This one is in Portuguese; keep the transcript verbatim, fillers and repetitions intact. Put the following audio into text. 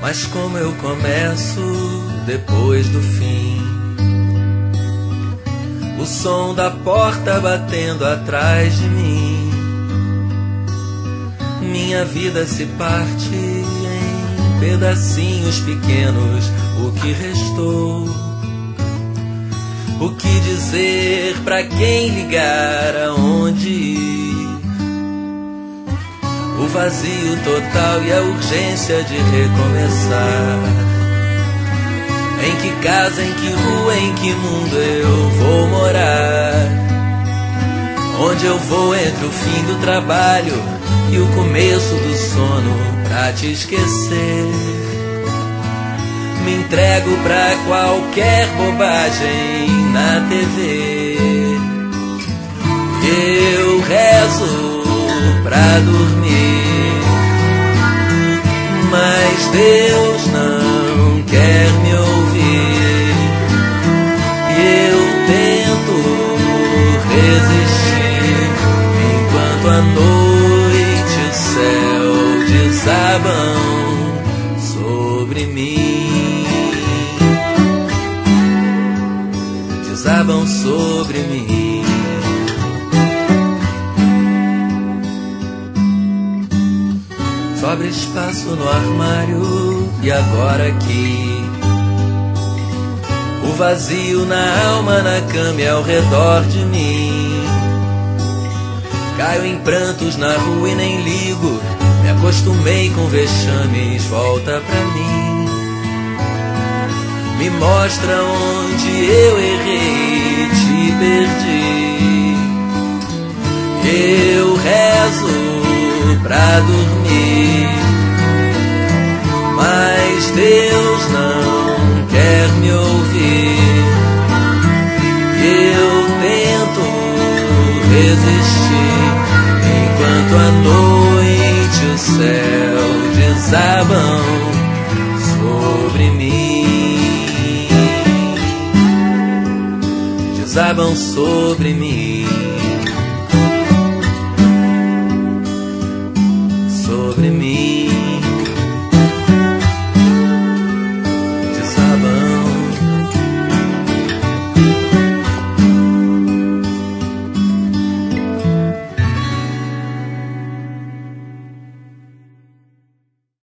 Mas como eu começo depois do fim, o som da porta batendo atrás de mim, minha vida se parte em pedacinhos pequenos. O que restou? O que dizer? Pra quem ligar? Aonde ir? O vazio total e a urgência de recomeçar. Em que casa, em que rua, em que mundo eu vou morar? Onde eu vou entre o fim do trabalho e o começo do sono pra te esquecer? Me entrego pra qualquer bobagem na T V. Eu rezo pra dormir, mas Deus não quer me ouvir. E eu tento resistir enquanto a noite e o céu desabam sobre mim, desabam sobre mim. Sobra espaço no armário e agora aqui, o vazio na alma, na cama e ao redor de mim. Caio em prantos na rua e nem ligo, me acostumei com vexames, volta pra mim. Me mostra onde eu errei, te perdi. Eu rezo pra dormir, mas Deus não quer me ouvir. Eu tento resistir enquanto a noite e o céu desabam sobre mim, desabam sobre mim.